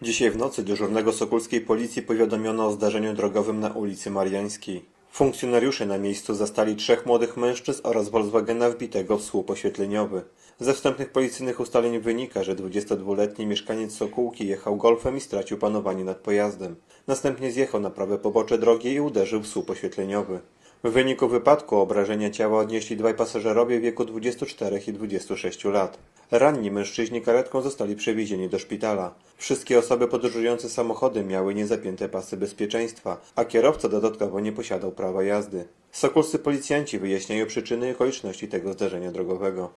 Dzisiaj w nocy dyżurnego sokulskiej policji powiadomiono o zdarzeniu drogowym na ulicy Mariańskiej. Funkcjonariusze na miejscu zastali 3 młodych mężczyzn oraz Volkswagena wbitego w słup oświetleniowy. Ze wstępnych policyjnych ustaleń wynika, że 22-letni mieszkaniec Sokółki jechał Golfem i stracił panowanie nad pojazdem. Następnie zjechał na prawe pobocze drogi i uderzył w słup oświetleniowy. W wyniku wypadku obrażenia ciała odnieśli 2 pasażerowie w wieku 24 i 26 lat. Ranni mężczyźni karetką zostali przewiezieni do szpitala. Wszystkie osoby podróżujące samochodem miały niezapięte pasy bezpieczeństwa, a kierowca dodatkowo nie posiadał prawa jazdy. Sokolscy policjanci wyjaśniają przyczyny i okoliczności tego zdarzenia drogowego.